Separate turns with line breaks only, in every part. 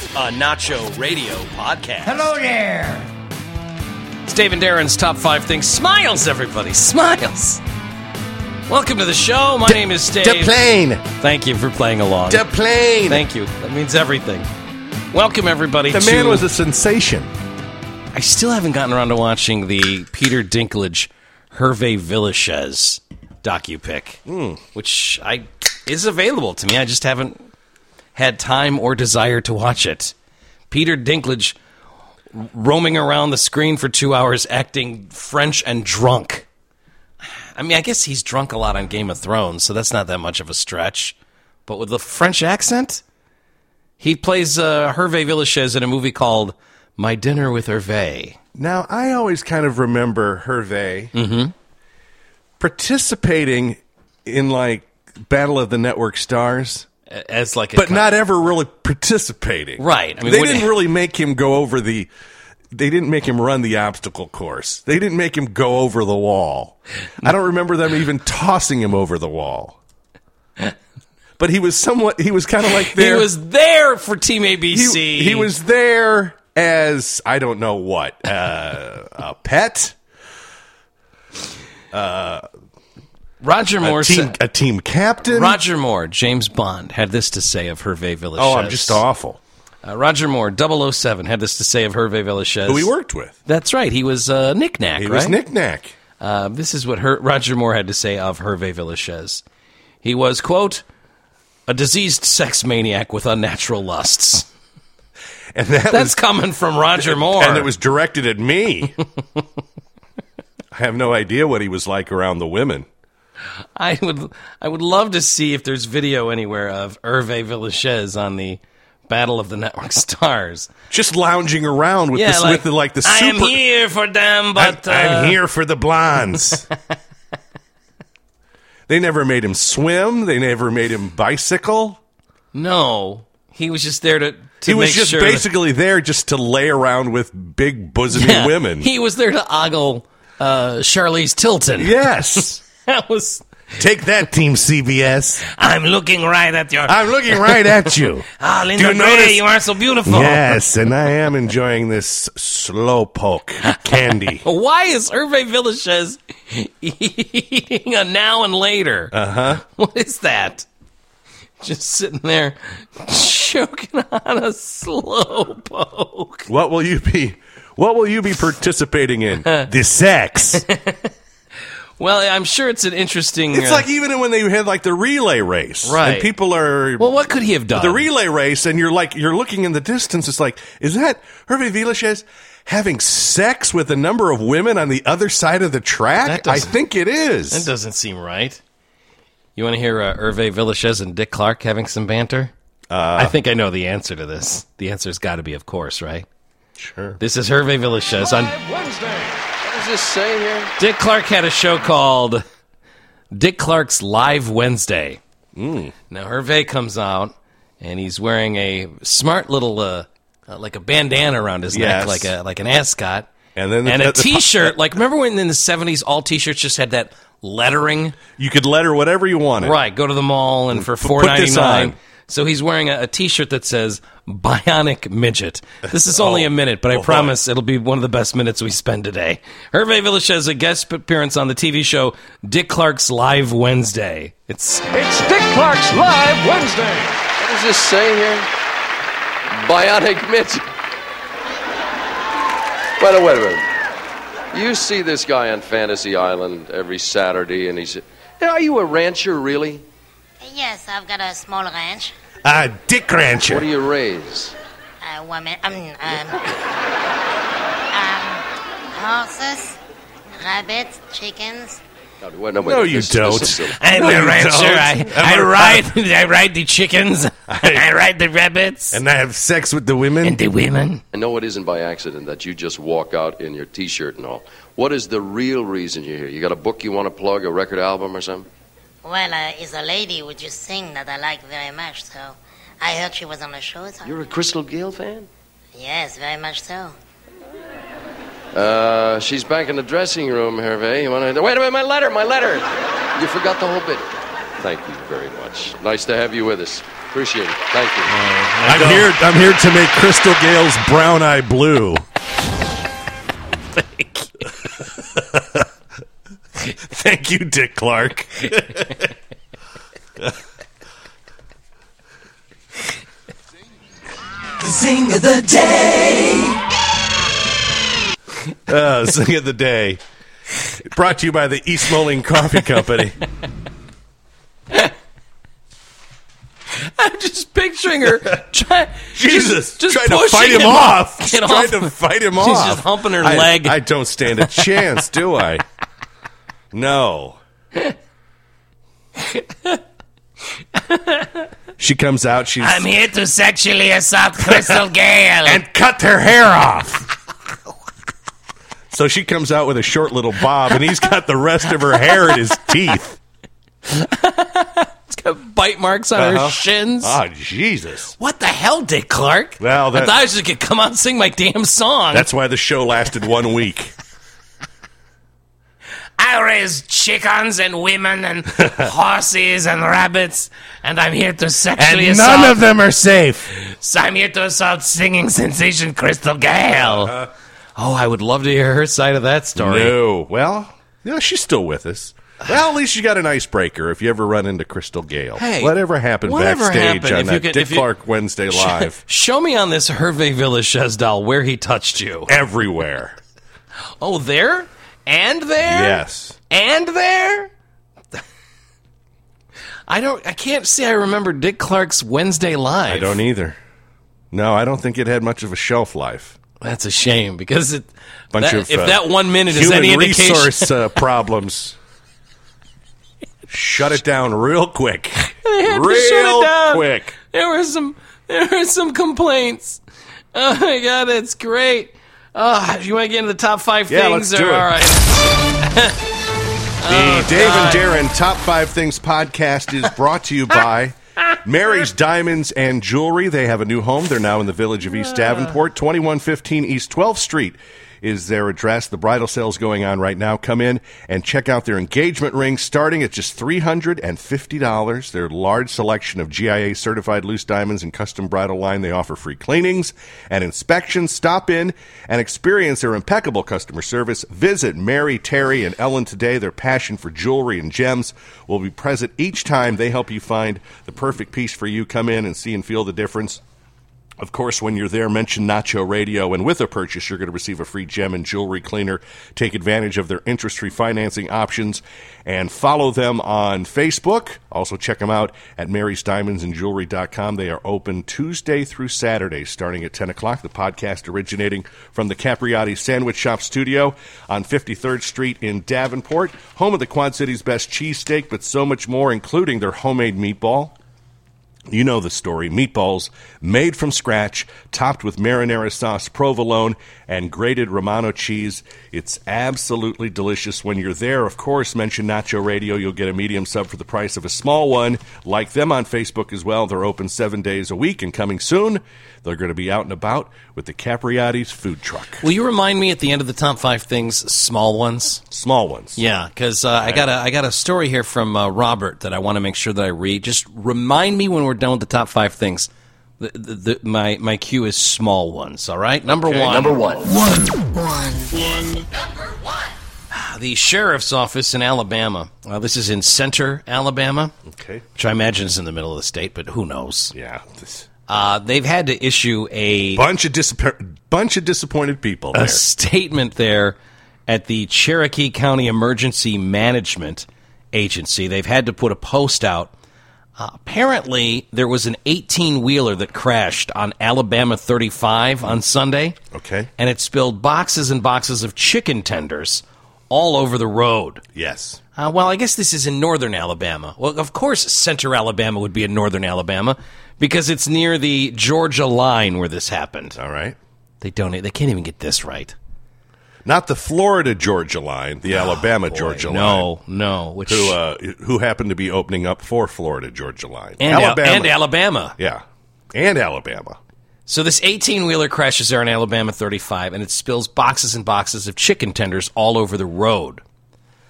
a Nacho Radio podcast.
Hello there.
It's Dave and Darren's Top 5 Things. Smiles, everybody. Smiles. Welcome to the show. My name is Dave.
DePlane.
Thank you for playing along.
DePlane.
Thank you. That means everything. Welcome, everybody.
The man was a sensation.
I still haven't gotten around to watching the Peter Dinklage, Hervé Villechaize docu-pic, which is available to me. I just haven't had time or desire to watch it. Peter Dinklage roaming around the screen for 2 hours acting French and drunk. I mean, I guess he's drunk a lot on Game of Thrones, so that's not that much of a stretch. But with the French accent, he plays Hervé Villechaize in a movie called My Dinner with Hervé.
Now, I always kind of remember Hervé participating in, like, Battle of the Network Stars.
As like
but not ever really participating.
Right. I mean,
they didn't really make him go over the... They didn't make him run the obstacle course. They didn't make him go over the wall. I don't remember them even tossing him over the wall. But he was kind of like there.
He was there for Team ABC.
He was there as, I don't know what, a pet?
Roger Moore,
a team captain?
Roger Moore, James Bond, had this to say of Hervé Villechaize.
Oh, I'm just awful.
Roger Moore, 007, had this to say of Hervé Villechaize.
Who he worked with.
That's right. He was Knick-Knack, right?
He was Knick-Knack.
This is what Roger Moore had to say of Hervé Villechaize. He was, quote, a diseased sex maniac with unnatural lusts.
And
that's coming from Roger Moore.
And it was directed at me. I have no idea what he was like around the women.
I would love to see if there's video anywhere of Hervé Villechaize on the Battle of the Network Stars.
Just lounging around with
like,
the super...
I am here for them, but...
I'm here for the blondes. They never made him swim. They never made him bicycle.
No. He was just there to
He was just basically there just to lay around with big bosomy women.
He was there to ogle Charlize Tilton.
Yes.
That was...
Take that, Team CBS.
I'm looking right at you.
I'm looking right at you.
Linda Gray, you are so beautiful.
Yes, and I am enjoying this slowpoke candy.
Why is Hervé Villechaize eating a now and later?
Uh-huh.
What is that? Just sitting there choking on a slowpoke.
What will you be participating in? The sex.
Well, I'm sure it's an interesting...
It's like even when they had like the relay race.
Right.
And people are...
Well, what could he have done?
The relay race, and you're looking in the distance, it's like, is that Hervé Villechaize having sex with a number of women on the other side of the track? I think it is.
That doesn't seem right. You want to hear Hervé Villechaize and Dick Clark having some banter? I think I know the answer to this. The answer's got to be, of course, right?
Sure.
This is Hervé Villechaize on...
Wednesday. What does this say here?
Dick Clark had a show called Dick Clark's Live Wednesday. Now, Hervé comes out, and he's wearing a smart little, like a bandana around his neck, like an ascot.
And then
a T-shirt. Like, remember when in the 70s all T-shirts just had that lettering?
You could letter whatever you wanted.
Right. Go to the mall, and for $4.99. So he's wearing a T-shirt that says Bionic Midget. This is only a minute, but I promise it'll be one of the best minutes we spend today. Hervé Villechaize, a guest appearance on the TV show Dick Clark's Live Wednesday. It's
Dick Clark's Live Wednesday. What does this say here? Bionic Midget. Wait a minute. You see this guy on Fantasy Island every Saturday, and he's... Are you a rancher, really?
Yes, I've got a small ranch.
Dick Rancher.
What do you raise?
Women, horses, rabbits, chickens.
No, you don't.
I'm a rancher. I ride the chickens. I ride the rabbits.
And I have sex with the women.
And the women.
I know it isn't by accident that you just walk out in your T-shirt and all. What is the real reason you're here? You got a book you want to plug, a record album or something?
Well, it's a lady who just sing that I like very much, so I heard she was on the show. So.
You're a Crystal Gayle fan?
Yes, very much so.
She's back in the dressing room, Hervé. You want to... Wait a minute, my letter! You forgot the whole bit. Thank you very much. Nice to have you with us. Appreciate it. Thank you.
I'm here to make Crystal Gale's brown eye blue. Thank you, Dick Clark.
Zing of the day.
Zing of the day. Brought to you by the East Moline Coffee Company.
I'm just picturing her trying to
fight him off.
Trying to
fight him
She's
off.
just humping her leg.
I don't stand a chance, do I? No. She comes out.
I'm here to sexually assault Crystal Gale.
And cut her hair off. So she comes out with a short little bob, and he's got the rest of her hair in his teeth.
It's got bite marks on her shins.
Oh, Jesus.
What the hell, Dick Clark?
Well,
I thought I was just going to come out and sing my damn song.
That's why the show lasted 1 week.
I raise chickens and women and horses and rabbits, and I'm here to sexually assault.
None of them are safe.
So I'm here to assault singing sensation Crystal Gale.
Oh, I would love to hear her side of that story.
No. Well, she's still with us. Well, at least you got an icebreaker if you ever run into Crystal Gale.
Hey,
whatever happened backstage on that Dick Clark Wednesday Live.
Show me on this Hervé Villechaize doll where he touched you.
Everywhere.
Oh, there? And there?
Yes.
And there? I can't say I remember Dick Clark's Wednesday Live.
I don't either. No, I don't think it had much of a shelf life.
That's a shame because if
of
that 1 minute is any indication,
resource problems. Shut it down real quick.
They had to shut it down. Quick. There were some complaints. Oh my God, that's great. You want to get into the top 5 things?
Yeah, let's do it.
All right.
The Dave and Darren Top 5 Things podcast is brought to you by Mary's Diamonds and Jewelry. They have a new home. They're now in the village of East Davenport. 2115 East 12th Street is their address. The bridal sale's going on right now. Come in and check out their engagement rings starting at just $350. Their large selection of GIA certified loose diamonds and custom bridal line. They offer free cleanings and inspections. Stop in and experience their impeccable customer service. Visit Mary, Terry, and Ellen today. Their passion for jewelry and gems will be present each time they help you find the perfect piece for you. Come in and see and feel the difference. Of course, when you're there, mention Nacho Radio, and with a purchase, you're going to receive a free gem and jewelry cleaner. Take advantage of their interest-free financing options and follow them on Facebook. Also, check them out at marysdiamondsandjewelry.com. They are open Tuesday through Saturday, starting at 10 o'clock. The podcast originating from the Capriati Sandwich Shop studio on 53rd Street in Davenport, home of the Quad City's best cheesesteak, but so much more, including their homemade meatball. You know the story. Meatballs made from scratch, topped with marinara sauce, provolone, and grated Romano cheese. It's absolutely delicious. When you're there, of course, mention Nacho Radio. You'll get a medium sub for the price of a small one. Like them on Facebook as well. They're open 7 days a week, and coming soon, they're going to be out and about with the Capriati's food truck.
Will you remind me at the end of the top 5 things, small ones?
Small ones.
Yeah, because I got a story here from Robert that I want to make sure that I read. Just remind me when we're done with the top 5 things. My cue is small ones. All right, Number one.
Number one.
The sheriff's office in Alabama. This is in Center, Alabama.
Okay.
Which I imagine is in the middle of the state, but who knows?
Yeah.
They've had to issue a
bunch of disappointed people there.
A statement there at the Cherokee County Emergency Management Agency. They've had to put a post out. Apparently, there was an 18-wheeler that crashed on Alabama 35 on Sunday.
Okay.
And it spilled boxes and boxes of chicken tenders all over the road.
Yes.
Well, I guess this is in northern Alabama. Well, of course, Center Alabama would be in northern Alabama because it's near the Georgia line where this happened.
All right.
They can't even get this right.
Not the Florida-Georgia line, the Alabama-Georgia line.
No.
Who happened to be opening up for Florida-Georgia line.
And Alabama.
Yeah, and Alabama.
So this 18-wheeler crashes there on Alabama 35, and it spills boxes and boxes of chicken tenders all over the road.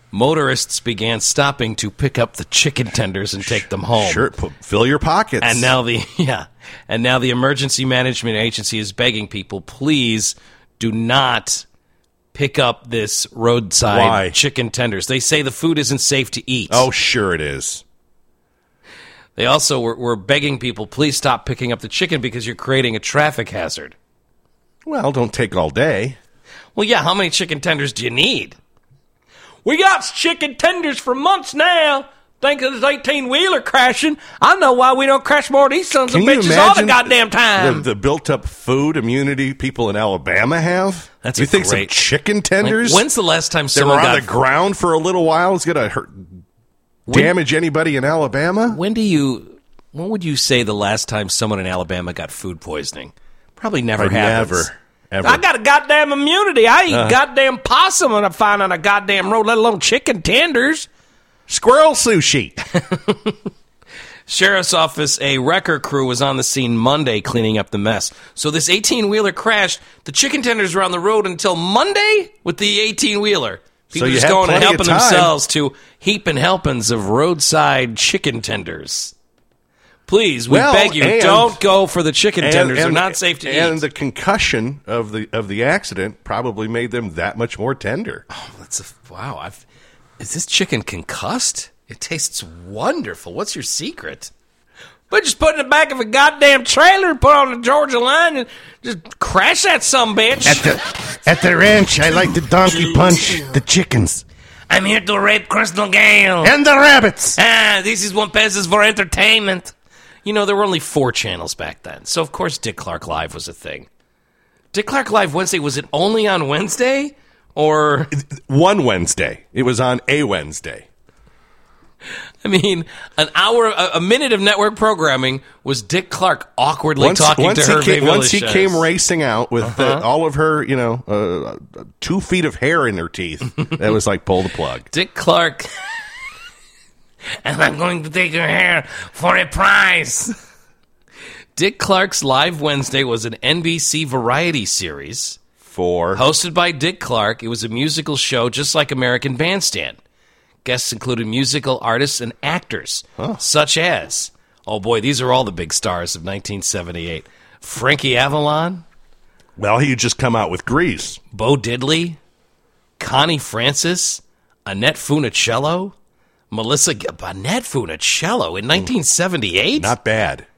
motorists began stopping to pick up the chicken tenders and take them home.
Sure, fill your pockets.
And now the emergency management agency is begging people, please do not pick up this roadside chicken tenders. They say the food isn't safe to eat.
Oh, sure it is.
They also were begging people, please stop picking up the chicken because you're creating a traffic hazard.
Well, don't take all day.
Well, yeah, how many chicken tenders do you need? We got chicken tenders for months now. Think of this 18-wheeler crashing. I know why we don't crash more of these sons of bitches all the goddamn time.
The built-up food immunity people in Alabama have?
That's
you think some chicken tenders?
When's the last time
they
someone
were on
got
the ground for a little while? It's going to damage anybody in Alabama?
When would you say the last time someone in Alabama got food poisoning? Probably never happens.
Ever.
I got a goddamn immunity. I eat goddamn possum when I find on a goddamn road, let alone chicken tenders.
Squirrel sushi.
Sheriff's office, a wrecker crew was on the scene Monday cleaning up the mess. So this 18-wheeler crashed. The chicken tenders were on the road until Monday with the 18-wheeler. People just going and helping themselves to heaping helpings of roadside chicken tenders. Please, we beg you, don't go for the chicken tenders. They're not safe to eat.
And the concussion of the accident probably made them that much more tender.
Oh, wow. Is this chicken concussed? It tastes wonderful. What's your secret? But just put it in the back of a goddamn trailer, put on the Georgia line, and just crash that sumbitch.
At the ranch, I like to donkey punch the chickens.
I'm here to rape Crystal Gale.
And the rabbits.
This is one pesos for entertainment.
You know, there were only 4 channels back then, so of course Dick Clark Live was a thing. Dick Clark Live Wednesday, was it only on Wednesday? Or
one Wednesday. It was on a Wednesday.
I mean, a minute of network programming was Dick Clark awkwardly talking to her.
Once he came racing out with all of her, 2 feet of hair in her teeth, that was like pull the plug.
Dick Clark.
And I'm going to take her hair for a prize.
Dick Clark's Live Wednesday was an NBC variety series. Hosted by Dick Clark. It was a musical show just like American Bandstand. Guests included musical artists and actors, such as, oh boy, these are all the big stars of 1978. Frankie Avalon.
Well, he had just come out with Grease.
Bo Diddley. Connie Francis. Annette Funicello. Annette Funicello in 1978?
Not bad.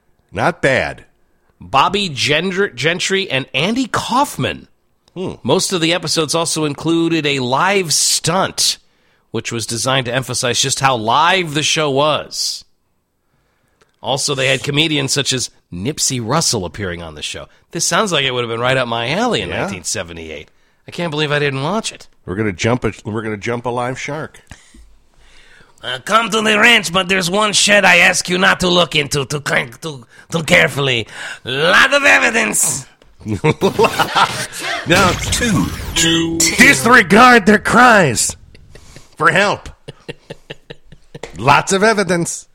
Bobby Gentry and Andy Kaufman. Most of the episodes also included a live stunt, which was designed to emphasize just how live the show was. Also, they had comedians such as Nipsey Russell appearing on the show. This sounds like it would have been right up my alley in 1978. I can't believe I didn't watch it.
We're gonna jump a live shark.
Come to the ranch, but there's one shed I ask you not to look into too carefully. Lot of evidence.
Now, disregard their cries for help.
Lots of evidence.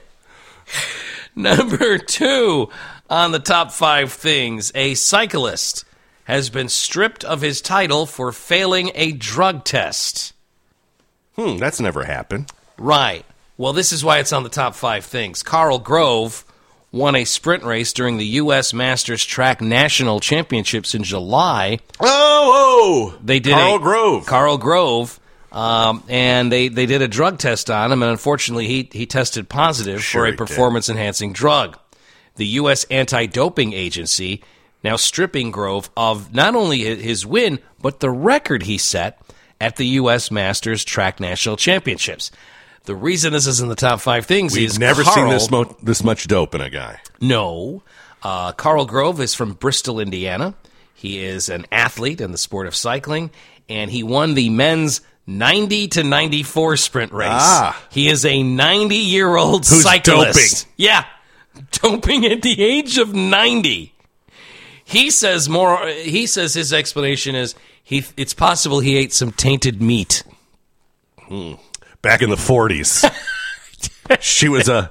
Number 2 on the top 5 things. A cyclist has been stripped of his title for failing a drug test.
That's never happened.
Right. Well, this is why it's on the top 5 things. Carl Grove won a sprint race during the U.S. Masters Track National Championships in July.
They did
Carl Grove. And they did a drug test on him, and unfortunately he tested positive for a performance-enhancing drug. The U.S. Anti-Doping Agency now stripping Grove of not only his win, but the record he set at the U.S. Masters Track National Championships. The reason this is in the top 5 things is
we've never seen this much dope in a guy.
No. Carl Grove is from Bristol, Indiana. He is an athlete in the sport of cycling, and he won the men's 90 to 94 sprint race. He is a 90-year-old cyclist.
Doping.
Yeah, doping at the age of 90. He says his explanation is it's possible he ate some tainted meat.
Back in the 40s. She was a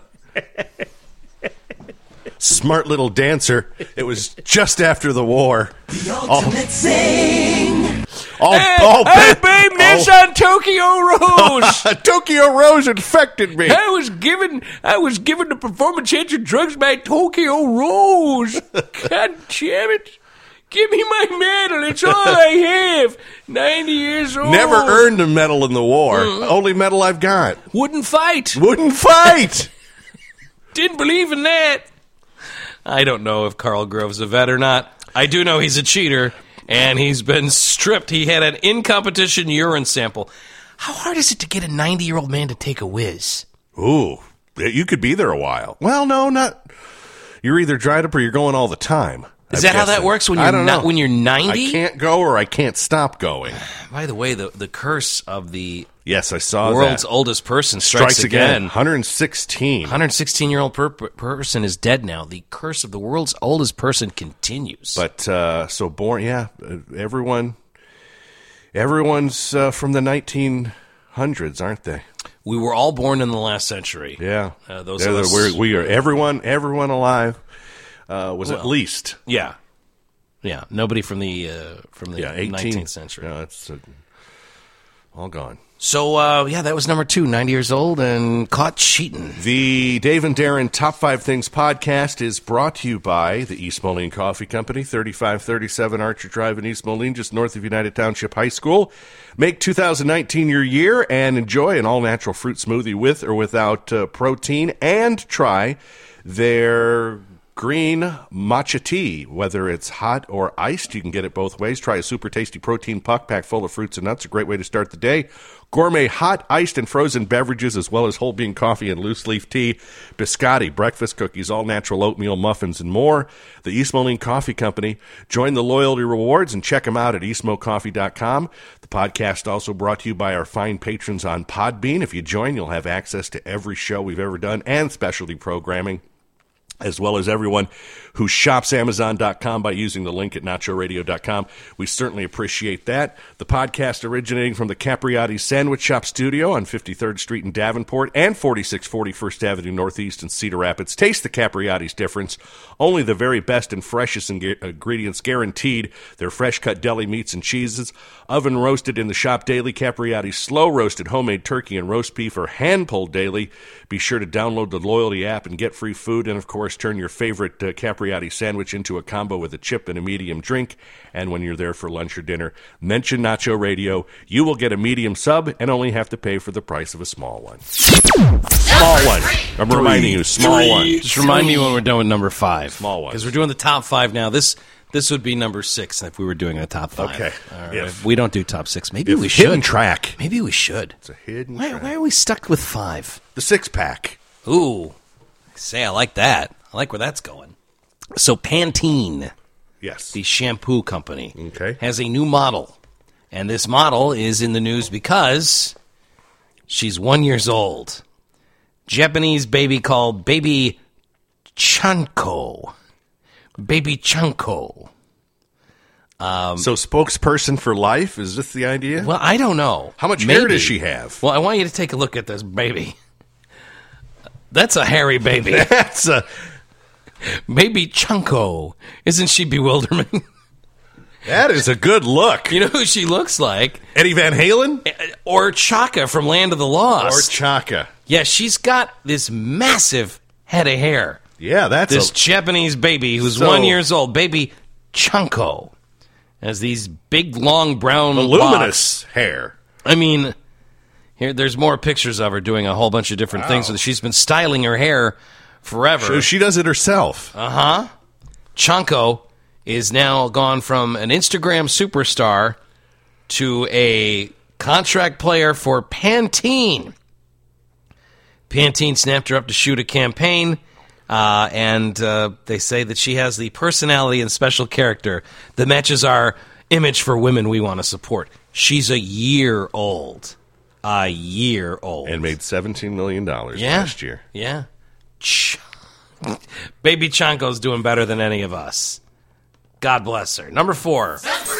smart little dancer. It was just after the war.
The ultimate thing.
Hey, babe, Nissan Tokyo Rose.
Tokyo Rose infected me.
I was given the performance-enhancing drugs by Tokyo Rose. God damn it. Give me my medal. It's all I have. 90 years old.
Never earned a medal in the war. Only medal I've got.
Wouldn't fight. Didn't believe in that. I don't know if Karl Grove's a vet or not. I do know he's a cheater, and he's been stripped. He had an in-competition urine sample. How hard is it to get a 90-year-old man to take a whiz?
Ooh, you could be there a while. Well, no, not. You're either dried up or you're going all the time.
Is that how that works when you're not when you're 90?
I can't go or I can't stop going.
By the way, the curse of the
yes, I saw
world's
that.
oldest person strikes again.
116.
116-year-old person is dead now. The curse of the world's oldest person continues.
But so born, yeah. Everyone's from the 1900s, aren't they?
We were all born in the last century.
Yeah,
those of us.
We are everyone alive. At least
yeah nobody from the 19th century.
No, it's all gone.
So that was number 2, 90 years old and caught cheating.
The Dave and Darren Top 5 Things podcast is brought to you by the East Moline Coffee Company, 3537 Archer Drive in East Moline, just north of United Township High School. Make 2019 your year and enjoy an all-natural fruit smoothie with or without protein, and try their green matcha tea, whether it's hot or iced. You can get it both ways. Try a super tasty protein puck packed full of fruits and nuts. A great way to start the day. Gourmet hot, iced, and frozen beverages, as well as whole bean coffee and loose leaf tea, biscotti, breakfast cookies, all natural oatmeal muffins, and more. The East Moline Coffee Company. Join the loyalty rewards and check them out at eastmocoffee.com. The podcast also brought to you by our fine patrons on Podbean. If you join, you'll have access to every show we've ever done and specialty programming, as well as everyone who shops Amazon.com by using the link at nachoradio.com. We certainly appreciate that. The podcast originating from the Capriati's Sandwich Shop studio on 53rd Street in Davenport and 4640 First Avenue Northeast in Cedar Rapids. Taste the Capriati's difference. Only the very best and freshest ingredients guaranteed. Their fresh-cut deli meats and cheeses, oven roasted in the shop daily. Capriati's slow-roasted homemade turkey and roast beef are hand-pulled daily. Be sure to download the Loyalty app and get free food, and of course turn your favorite Capriati sandwich into a combo with a chip and a medium drink. And when you're there for lunch or dinner, mention Nacho Radio. You will get a medium sub and only have to pay for the price of a small one. Small one. I'm reminding you, small one.
Just remind me when we're done with number 5.
Small one.
Because we're doing the top 5 now. This would be number 6 if we were doing a top 5.
Okay.
All right.
If
we don't do top 6. Maybe we should.
Hidden track.
Maybe we should.
It's a hidden track.
Why are we stuck with 5?
The 6-pack.
Ooh. I like that. I like where that's going. So Pantene,
Yes.
the shampoo company,
Okay.
has a new model. And this model is in the news because she's 1 year old. Japanese baby called Baby Chanko. Baby Chanko.
So spokesperson for life? Is this the idea?
Well, I don't know.
How much
Maybe.
hair does she have?
Well, I want you to take a look at this baby. That's a hairy baby.
That's a...
Baby Chunko. Isn't she bewildering?
That is a good look.
You know who she looks like?
Eddie Van Halen?
Or Chaka from Land of the Lost.
Or Chaka.
Yeah, she's got this massive head of hair.
Yeah, that's
This Japanese baby who's
So-
1 year old. Baby Chunko. Has these big, long, brown
voluminous hair.
I mean, there's more pictures of her doing a whole bunch of different things. She's been styling her hair forever.
So she does it herself.
Chanko is now gone from an Instagram superstar to a contract player for Pantene. Pantene snapped her up to shoot a campaign, and they say that she has the personality and special character that matches our image for women we want to support. She's a year old. A year old.
And made $17 million last year.
Yeah. Baby Chanko's doing better than any of us. God bless her. Number 4.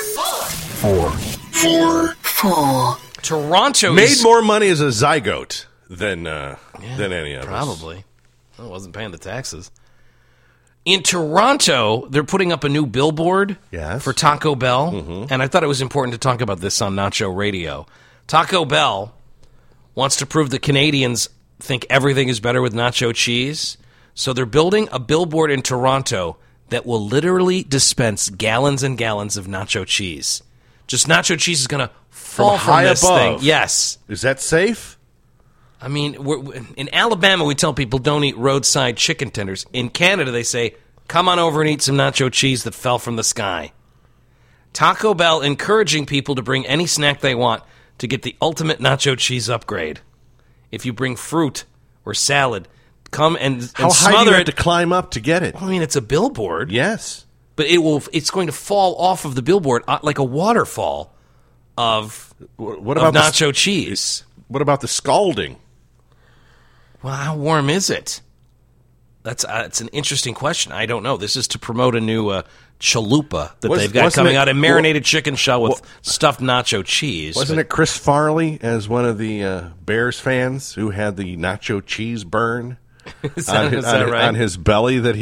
Toronto
Made more money as a zygote than any of us.
Probably. I wasn't paying the taxes. In Toronto, they're putting up a new billboard
Yes.
for Taco Bell, and I thought it was important to talk about this on Nacho Radio. Taco Bell wants to prove that Canadians think everything is better with nacho cheese, so they're building a billboard in Toronto that will literally dispense gallons and gallons of nacho cheese. Just nacho cheese is going to fall from
high
this
above.
thing. Yes.
Is that safe?
I mean, in Alabama, we tell people don't eat roadside chicken tenders. In Canada, they say, come on over and eat some nacho cheese that fell from the sky. Taco Bell encouraging people to bring any snack they want to get the ultimate nacho cheese upgrade. If you bring fruit or salad, come and
How high do
smother
you have
it.
to climb up to get it?
I mean, it's a billboard,
Yes.
but it's going to fall off of the billboard like a waterfall of
What about
nacho cheese.
What about the scalding?
Well, how warm is it? That's an interesting question. I don't know. This is to promote a new chalupa that they've got
wasn't
coming
it-
out, a marinated chicken shell with stuffed nacho cheese.
Wasn't it Chris Farley as one of the Bears fans who had the nacho cheese burn
Is that right?
on his belly that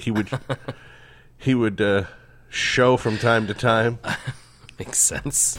he would show from time to time?
Makes sense.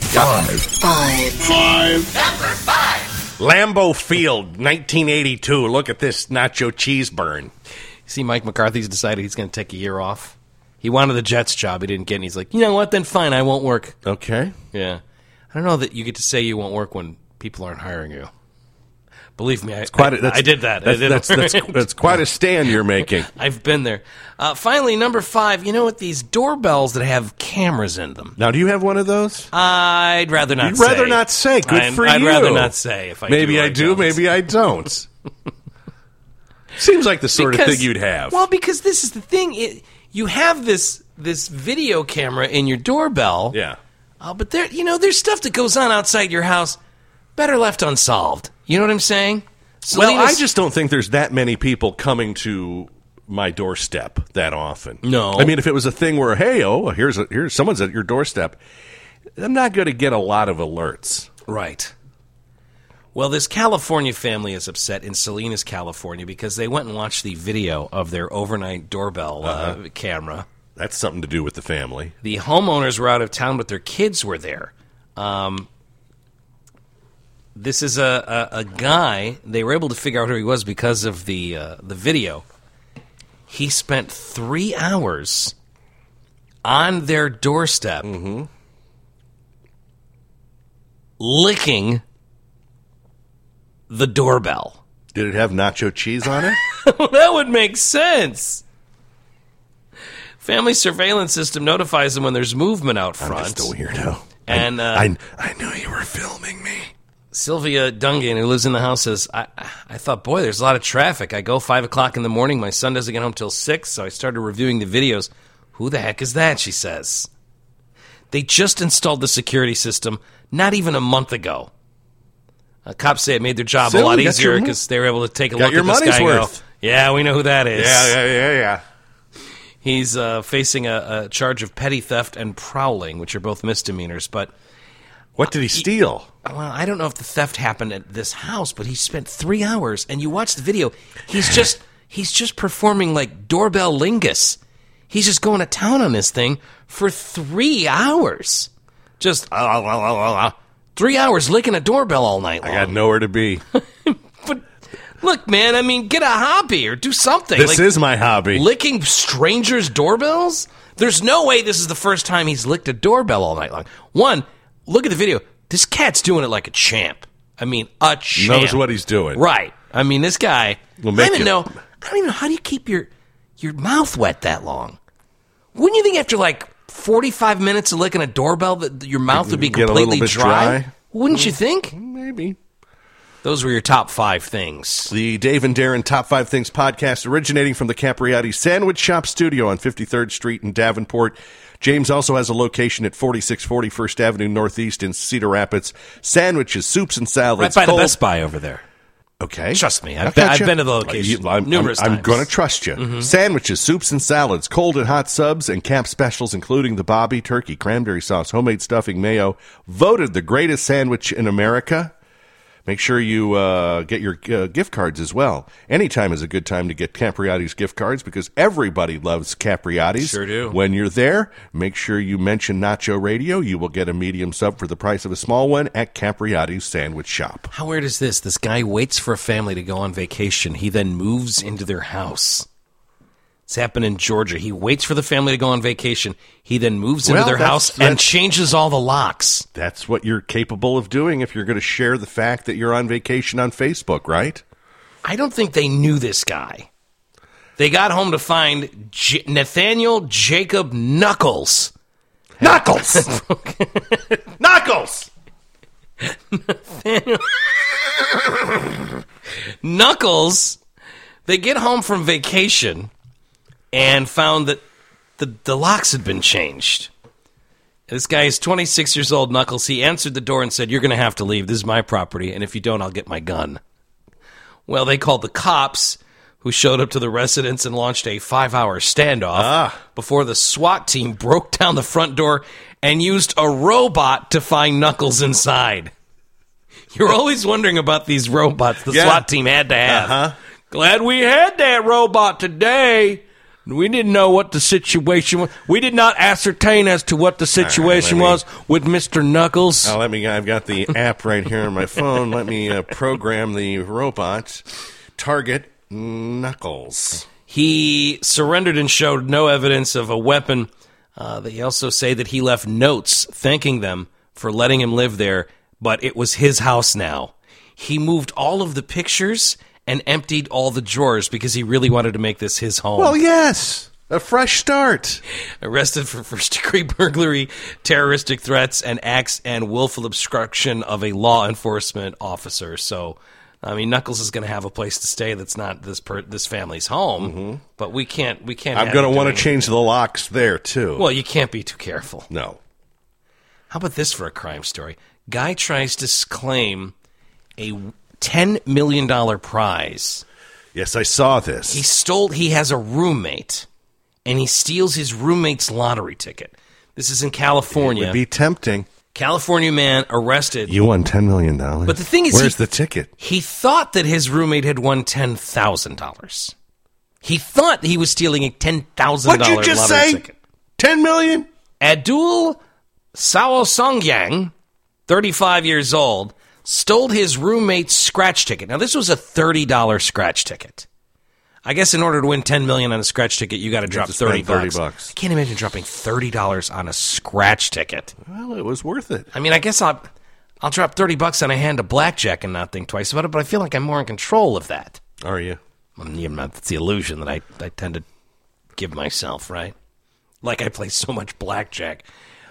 Lambeau Field, 1982. Look at this nacho cheese burn.
See, Mike McCarthy's decided he's going to take a year off. He wanted the Jets job. He didn't get it. He's like, you know what? Then fine, I won't work.
Okay.
Yeah. I don't know that you get to say you won't work when people aren't hiring you. Believe me, I did that.
That's quite a stand you're making.
I've been there. Finally, number 5, you know what? These doorbells that have cameras in them.
Now, do you have one of those?
I'd rather not
You'd
say.
rather not say. Good for
I'd
you.
rather not say if I
Maybe
do. Or
I do,
don't.
maybe I don't. Seems like the sort of thing you'd have.
Well, because this is the thing. You have this video camera in your doorbell.
Yeah.
But there's stuff that goes on outside your house better left unsolved. You know what I'm saying?
Well,
Selena's-
I just don't think there's that many people coming to my doorstep that often.
No.
I mean, if it was a thing where, hey, here's someone's at your doorstep, I'm not going to get a lot of alerts.
Right. Well, this California family is upset in Salinas, California, because they went and watched the video of their overnight doorbell camera.
That's something to do with the family.
The homeowners were out of town, but their kids were there. This is a guy. They were able to figure out who he was because of the video. He spent 3 hours on their doorstep licking the doorbell.
Did it have nacho cheese on it?
That would make sense. Family surveillance system notifies them when there's movement out front.
I'm just a weirdo.
And
I knew you were filming me.
Sylvia Dungan, who lives in the house, says, I thought, boy, there's a lot of traffic. I go 5 o'clock in the morning. My son doesn't get home till 6, so I started reviewing the videos. Who the heck is that, she says. They just installed the security system not even a month ago. Cops say it made their job a lot easier because they were able to take a look at this guy and go, yeah, we know who that is.
Yeah.
He's facing a charge of petty theft and prowling, which are both misdemeanors, but...
What did he steal?
Well, I don't know if the theft happened at this house, but he spent 3 hours, and you watch the video. He's just performing like doorbell lingus. He's just going to town on this thing for 3 hours. Just 3 hours licking a doorbell all night long.
I got nowhere to be.
But look, man, I mean, get a hobby or do something.
This is my hobby.
Licking strangers' doorbells? There's no way this is the first time he's licked a doorbell all night long. One, look at the video. This cat's doing it like a champ. I mean, a champ.
Knows what he's doing.
Right. I mean, this guy.
Will
I
make
don't even
you-
know. I don't even know how do you keep your mouth wet that long. Wouldn't you think after like 45 minutes of licking a doorbell that your mouth would be
Get a little
completely
bit dry?
Wouldn't you think?
Maybe.
Those were your top 5 things.
The Dave and Darren Top 5 Things podcast originating from the Capriati Sandwich Shop Studio on 53rd Street in Davenport. James also has a location at 4640 First Avenue Northeast in Cedar Rapids. Sandwiches, soups, and salads.
Right by the Best Buy over there.
Okay.
Trust me, I've
Gotcha.
been to the location numerous
I'm
times.
going to trust you. Sandwiches, soups, and salads, cold and hot subs, and camp specials, including the Bobby turkey, cranberry sauce, homemade stuffing, mayo, voted the greatest sandwich in America Make sure you get your gift cards as well. Anytime is a good time to get Capriati's gift cards because everybody loves Capriati's.
Sure do.
When you're there, make sure you mention Nacho Radio. You will get a medium sub for the price of a small one at Capriati's Sandwich Shop.
How weird is this? This guy waits for a family to go on vacation. He then moves into their house. It's happened in Georgia. He waits for the family to go on vacation. He then moves into their house and changes all the locks.
That's what you're capable of doing if you're going to share the fact that you're on vacation on Facebook, right?
I don't think they knew this guy. They got home to find Nathaniel Jacob Knuckles.
Knuckles! Knuckles!
Knuckles, they get home from vacation and found that the locks had been changed. This guy is 26 years old, Knuckles. He answered the door and said, "You're going to have to leave. This is my property, and if you don't, I'll get my gun." Well, they called the cops, who showed up to the residence and launched a 5-hour standoff before the SWAT team broke down the front door and used a robot to find Knuckles inside. You're always wondering about these robots the SWAT team had to have. Glad we had that robot today. We didn't know what the situation was. We did not ascertain as to what the situation was with Mr. Knuckles.
I've got the app right here on my phone. Let me program the robot. Target Knuckles.
He surrendered and showed no evidence of a weapon. They also say that he left notes thanking them for letting him live there, but it was his house now. He moved all of the pictures and emptied all the drawers because he really wanted to make this his home.
Well, yes. A fresh start.
Arrested for first-degree burglary, terroristic threats, and acts and willful obstruction of a law enforcement officer. So, I mean, Knuckles is going to have a place to stay that's not this family's home, but we can't.
I'm going to want to change the locks there, too.
Well, you can't be too careful.
No.
How about this for a crime story? Guy tries to claim a $10 million prize.
Yes, I saw this.
He has a roommate, and he steals his roommate's lottery ticket. This is in California.
It would be tempting.
California man arrested.
You won $10 million.
But the thing is,
where's the ticket?
He thought that his roommate had won $10,000. He thought he was stealing a $10,000
What'd you just
lottery
say?
ticket.
$10 million?
Abdul Sawasongyang, 35 years old, stole his roommate's scratch ticket. Now, this was a $30 scratch ticket. I guess in order to win $10 million on a scratch ticket, you got to drop $30. I can't imagine dropping $30 on a scratch ticket.
Well, it was worth it.
I mean, I guess I'll drop $30 on a hand of blackjack and not think twice about it, but I feel like I'm more in control of that.
Are you?
That's the illusion that I tend to give myself, right? Like I play so much blackjack.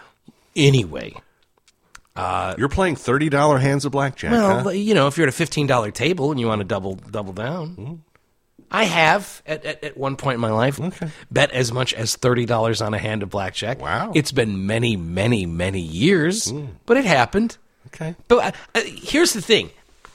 Anyway.
You're playing $30 hands of blackjack,
Well, you know, if you're at a $15 table and you want to double down. Mm-hmm. I have, at one point in my life, bet as much as $30 on a hand of blackjack.
Wow.
It's been many, many, many years, but it happened.
Okay.
But here's the thing.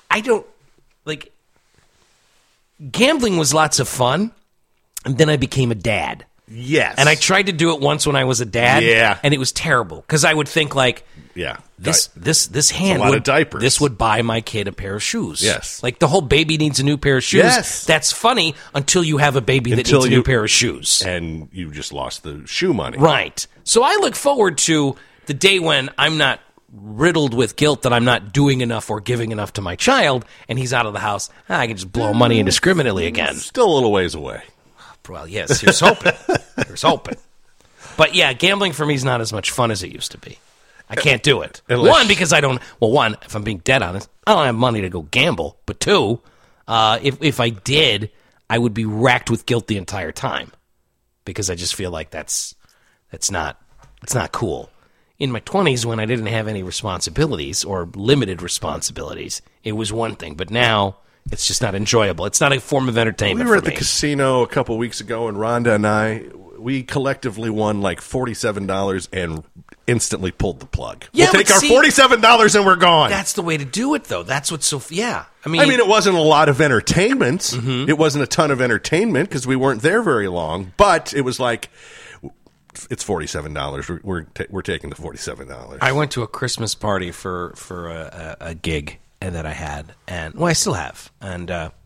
Gambling was lots of fun, and then I became a dad.
Yes.
And I tried to do it once when I was a dad.
Yeah.
And it was terrible, because I would think, like, this hand
a lot of diapers.
This would buy my kid a pair of shoes.
Yes.
Like the whole baby needs a new pair of shoes.
Yes.
That's funny until you have a baby that needs a new pair of shoes.
And you just lost the shoe money.
Right. So I look forward to the day when I'm not riddled with guilt that I'm not doing enough or giving enough to my child, and he's out of the house. I can just blow money indiscriminately again.
Still a little ways away.
Well, yes, here's hoping. Here's hoping. But yeah, gambling for me is not as much fun as it used to be. I can't do it. One, because I don't... Well, one, if I'm being dead honest, I don't have money to go gamble. But two, if I did, I would be racked with guilt the entire time. Because I just feel like that's not cool. In my 20s, when I didn't have any responsibilities or limited responsibilities, it was one thing. But now, it's just not enjoyable. It's not a form of entertainment
We were
for
at the
me.
casino a couple weeks ago, and Rhonda and I, we collectively won like $47 and instantly pulled the plug.
Yeah,
we'll take
but
our $47 and we're gone.
That's the way to do it, though. That's what's so... Yeah.
I mean, it wasn't a lot of entertainment. It wasn't a ton of entertainment because we weren't there very long. But it was like, it's $47. We're taking the $47.
I went to a Christmas party for a gig, and that I had, and well, I still have, and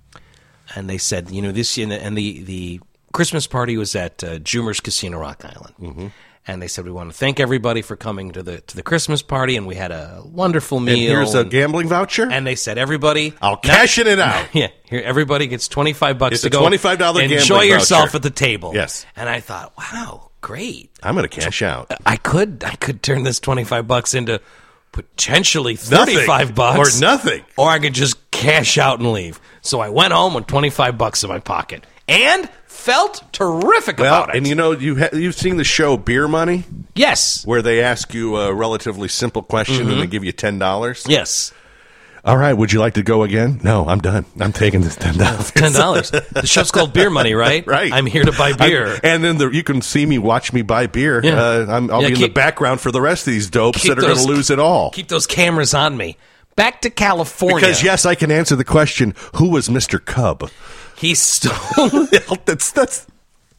they said, this year, and the Christmas party was at Jumer's Casino Rock Island. Mm-hmm. And they said, we want to thank everybody for coming to the Christmas party, and we had a wonderful meal.
And here's a gambling voucher?
And they said, everybody...
I'll cash it out.
Yeah, here, everybody gets $25
it's
to
a
go.
$25 gambling
enjoy yourself
voucher.
at the table.
Yes.
And I thought, wow, great.
I'm going to cash out.
I could turn this $25 into potentially $35.
Or nothing.
Or I could just cash out and leave. So I went home with $25 in my pocket. And... felt terrific about it.
And you've seen the show Beer Money?
Yes.
Where they ask you a relatively simple question and they give you $10?
Yes.
All right, would you like to go again? No, I'm done. I'm taking this $10.
$10. The show's called Beer Money, right?
Right.
I'm here to buy beer.
And then you can watch me buy beer.
Yeah.
I'll be in the background for the rest of these dopes that are going to lose it all.
Keep those cameras on me. Back to California.
Because, yes, I can answer the question, who was Mr. Cub?
He stole...
that's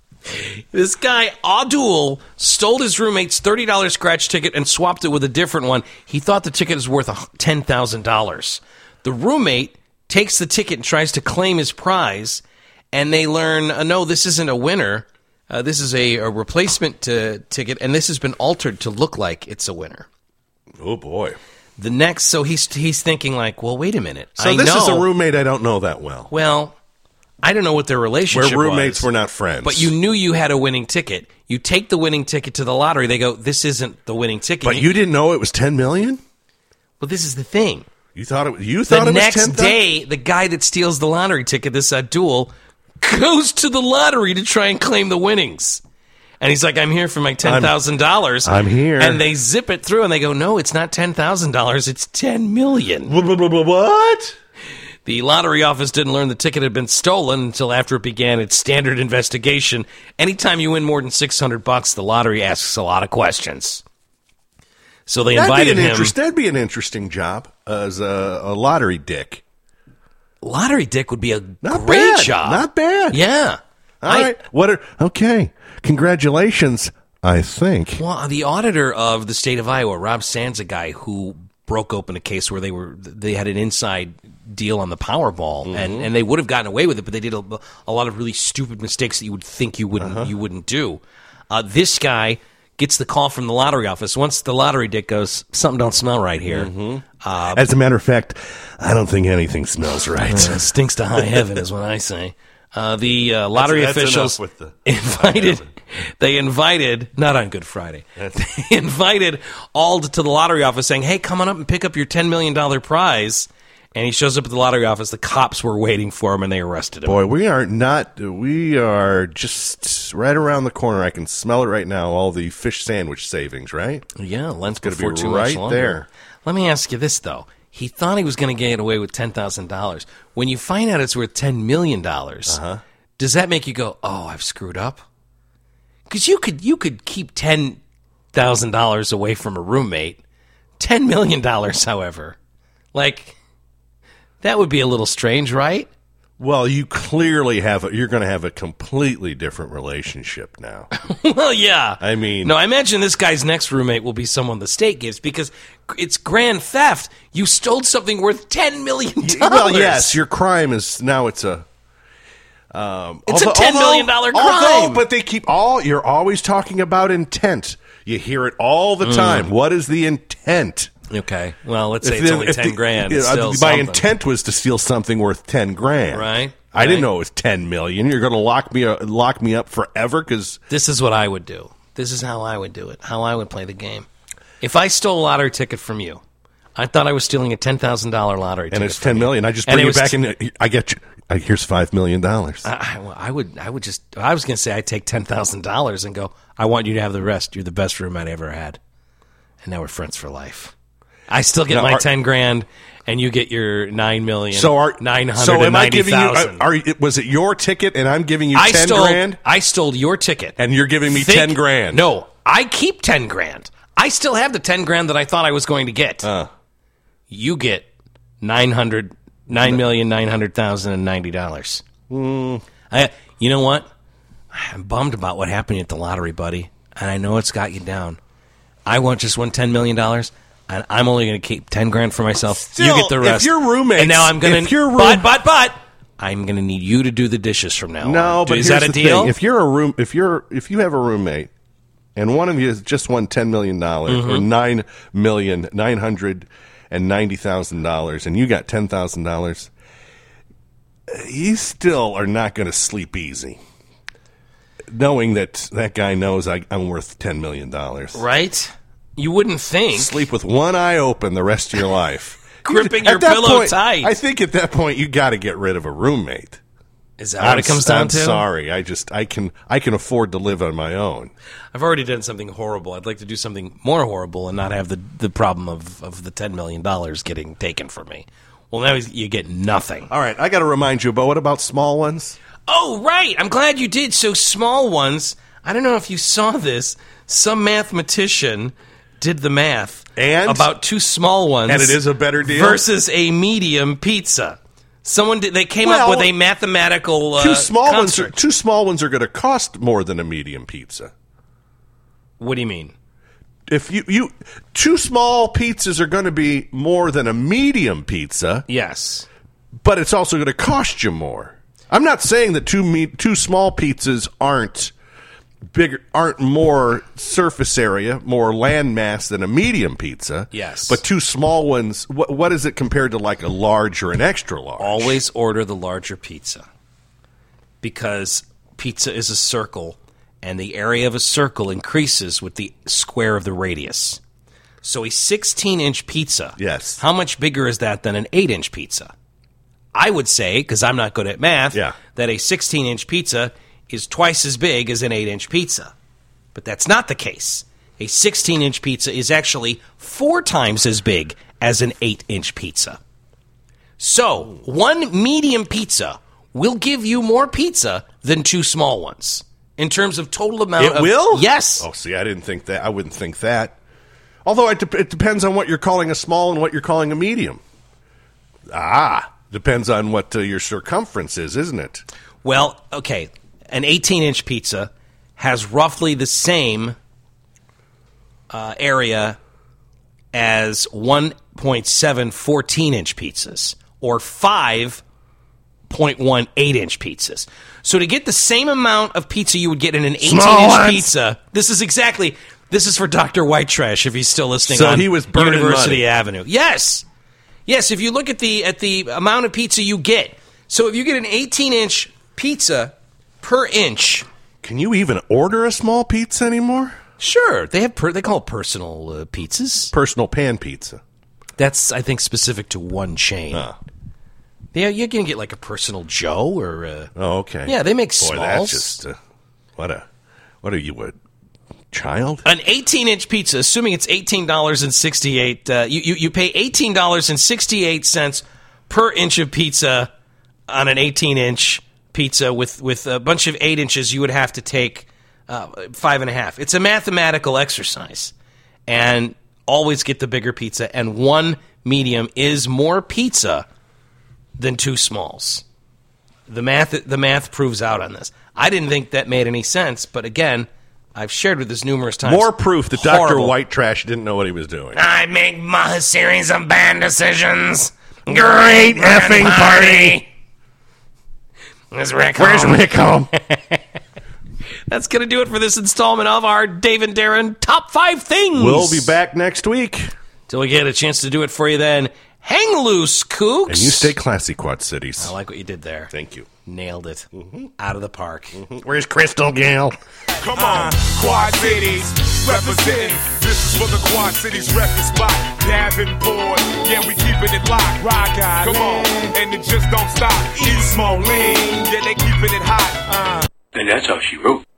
This guy, Adul, stole his roommate's $30 scratch ticket and swapped it with a different one. He thought the ticket was worth $10,000. The roommate takes the ticket and tries to claim his prize, and they learn, no, this isn't a winner. This is a replacement ticket, and this has been altered to look like it's a winner.
Oh, boy.
So he's thinking like, well, wait a minute.
So this is a roommate I don't know that well.
Well, I don't know what their relationship was.
Where roommates were not friends.
But you knew you had a winning ticket. You take the winning ticket to the lottery. They go, this isn't the winning ticket.
But you didn't know it was $10 million?
Well, this is the thing.
You thought it was
The next day, the guy that steals the lottery ticket, this Adul, goes to the lottery to try and claim the winnings. And he's like, I'm here for my $10,000.
I'm here.
And they zip it through, and they go, no, it's not $10,000. It's $10 million.
What?
The lottery office didn't learn the ticket had been stolen until after it began its standard investigation. Anytime you win more than $600, the lottery asks a lot of questions. So they invited him.
That'd be an interesting job as a lottery dick.
Lottery dick would be a great job.
Not bad.
Yeah.
All right. Okay. Congratulations, I think.
Well, the auditor of the state of Iowa, Rob Sands, a guy who broke open a case where they had an inside deal on the Powerball, and they would have gotten away with it, but they did a lot of really stupid mistakes that you would think you wouldn't do. This guy gets the call from the lottery office. Once the lottery dick goes, something don't smell right here.
As a matter of fact, I don't think anything smells right.
Stinks to high heaven is what I say. The lottery officials invited, not on Good Friday, they invited Ald to the lottery office saying, hey, come on up and pick up your $10 million prize. And he shows up at the lottery office. The cops were waiting for him, and they arrested him.
Boy, we are just right around the corner. I can smell it right now, all the fish sandwich savings, right?
Yeah, Lent's
going to
before
be
too
right
much longer.
there.
Let me ask you this, though. He thought he was going to get away with $10,000. When you find out it's worth $10 million, does that make you go, oh, I've screwed up? Because you could keep $10,000 away from a roommate. $10 million, however. That would be a little strange, right?
Well, you clearly you're going to have a completely different relationship now.
Well, yeah.
I mean...
No, I imagine this guy's next roommate will be someone the state gives because it's grand theft. You stole something worth $10 million.
Well, yes, your crime is... Now it's a...
It's a $10 million crime.
But they you're always talking about intent. You hear it all the time. What is the intent?
Okay. Well, let's say it's only $10,000.
My intent was to steal something worth $10,000.
Right.
I didn't know it was $10 million. You're going to lock me up forever because
this is what I would do. This is how I would do it. How I would play the game. If I stole a lottery ticket from you, I thought I was stealing a $10,000 lottery ticket.
And it's $10 million. I just bring you back in. I get you. Here's $5 million.
I was going to say I'd take $10,000 and go, I want you to have the rest. You're the best roommate I ever had. And now we're friends for life. I still get my $10,000, and you get your $9,990,000.
So am I giving you? Was it your ticket, and I'm giving you $10,000?
I stole your ticket,
and you're giving me $10,000.
No, I keep $10,000. I still have the $10,000 that I thought I was going to get. You get $9,990,090. You know what? I'm bummed about what happened at the lottery, buddy, and I know it's got you down. I just won $10 million. and I'm only going to keep 10 grand for myself.
Still,
you get the rest.
if your roommates,
and now I'm going
if your
to, but I'm going to need you to do the dishes from now on.
No, but
is
here's
that a
the
deal?
thing. If you have a roommate, and one of you has just won $10 million or $9,990,000, and you got $10,000, you still are not going to sleep easy, knowing that guy knows I'm worth $10 million.
Right? You wouldn't think.
Sleep with one eye open the rest of your life.
Gripping
At
your
that
pillow
point,
tight.
I think at that point you got to get rid of a roommate.
Is that what it comes down to?
I'm sorry. I can afford to live on my own.
I've already done something horrible. I'd like to do something more horrible and not have the problem of the $10 million getting taken from me. Well, now you get nothing.
All right, I got to remind you, but what about small ones?
Oh, right. I'm glad you did. So small ones, I don't know if you saw this. Some mathematician did the math
And?
about two small ones.
And it is a better deal?
Versus a medium pizza. They came up with a mathematical
two small
construct.
ones are going to cost more than a medium pizza.
What do you mean?
If you two small pizzas are going to be more than a medium pizza,
Yes.
but it's also going to cost you more. I'm not saying that two small pizzas aren't more surface area, more land mass than a medium pizza.
Yes.
But two small ones, what is it compared to like a large or an extra large?
Always order the larger pizza. Because pizza is a circle, and the area of a circle increases with the square of the radius. So a 16-inch pizza,
Yes.
how much bigger is that than an 8-inch pizza? I would say, because I'm not good at math,
Yeah.
that a 16-inch pizza is twice as big as an 8-inch pizza. But that's not the case. A 16-inch pizza is actually 4 times as big as an 8-inch pizza. So, one medium pizza will give you more pizza than two small ones. In terms of total amount
It
of...
will?
Yes.
Oh, see, I didn't think that. I wouldn't think that. Although it depends on what you're calling a small and what you're calling a medium. Depends on what your circumference is, isn't it?
Well, okay, an 18-inch pizza has roughly the same area as 1.7 14-inch pizzas, or 5.1 8-inch pizzas. So to get the same amount of pizza you would get in an 18-inch pizza, this is for Dr. White Trash if he's still listening
So
on
he was burning
University
money.
Avenue. Yes. Yes, if you look at the amount of pizza you get. So if you get an 18-inch pizza per inch.
Can you even order a small pizza anymore?
Sure, they call it personal pizzas.
Personal pan pizza.
That's, I think, specific to one chain. Yeah, you're going to get like a Personal Joe or...
Oh, okay.
Yeah, they make
Boy,
smalls.
that's just... what are you, a child?
An 18-inch pizza, assuming it's $18.68, you pay $18.68 per inch of pizza on an 18-inch pizza. With a bunch of 8 inches, you would have to take 5.5. It's a mathematical exercise. And always get the bigger pizza. And one medium is more pizza than two smalls. The math proves out on this. I didn't think that made any sense, but again, I've shared with this numerous times.
More proof that Dr.
Horrible.
White Trash didn't know what he was doing.
I make my series of bad decisions. Great effing party. Where's Rick
Where's
home?
Rick home?
That's going to do it for this installment of our Dave and Darren Top 5 Things.
We'll be back next week.
Till we get a chance to do it for you then. Hang loose, kooks.
And you stay classy, Quad Cities.
I like what you did there.
Thank you.
Nailed it. Out of the park.
Where's Crystal Gayle?
Come on, Quad Cities, representing. This is for the Quad Cities record spot. Davenport, yeah, we keeping it locked. Rock out, come on, and it just don't stop. East Moline, yeah, they keeping it hot.
And that's how she wrote.